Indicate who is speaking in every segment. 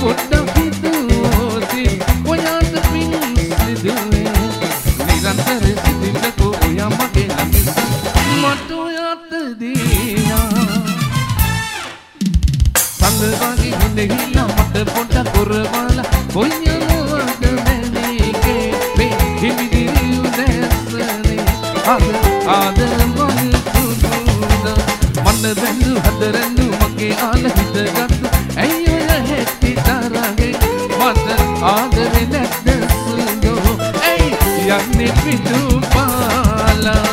Speaker 1: පොඩ්ඩක් හිතුවොති ඔයාට පින් සිදුවේ නිරන්තර සිටින්නකෝ ඔයා මගේ ළඟ මට ඔයාට දීලා සඳ වගේ හිඳගිලා මට පොඩ්ඩක් කොරවලා කොයියනවද මැනිකේ මේ හිමිදිරි උදැසනේ ආදර මගේ තුදුද මන්න බැඳු හදරන්නු මගේ ආල හිතගත්තු ඇයි ඔය හැටි තරගේ මට ආදරේ නැද්ද සුදෝ ඇයි යන්නේ පිටු පාලා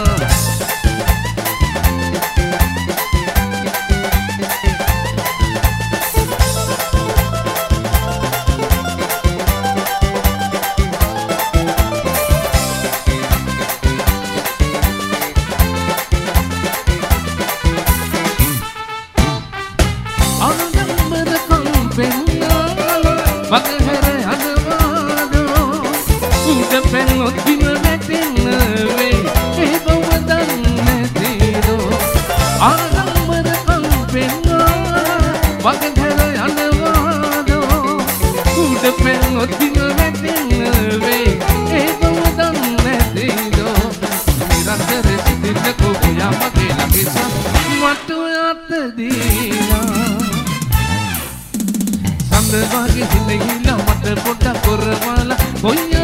Speaker 1: මගහැර අනවාදෝ උඩ පැනොත් බිම වැටෙන්න වෙයි ඒ බව දන්නේ නැතිදෝ ආරම්භද කම්පෙන්නා මගහැර අනවාදෝ උඩ පැනොත් බිම වැටෙන්න වෙයි ඒ බව දන්නේ නැතිදෝ නිරන්තර සිටින්නකෝ ඔයා මගේ ළඟ මට ඔයාට දීලා සඳ වගේ හිඳගිලා මට පොඩ්ඩක් කොරවලා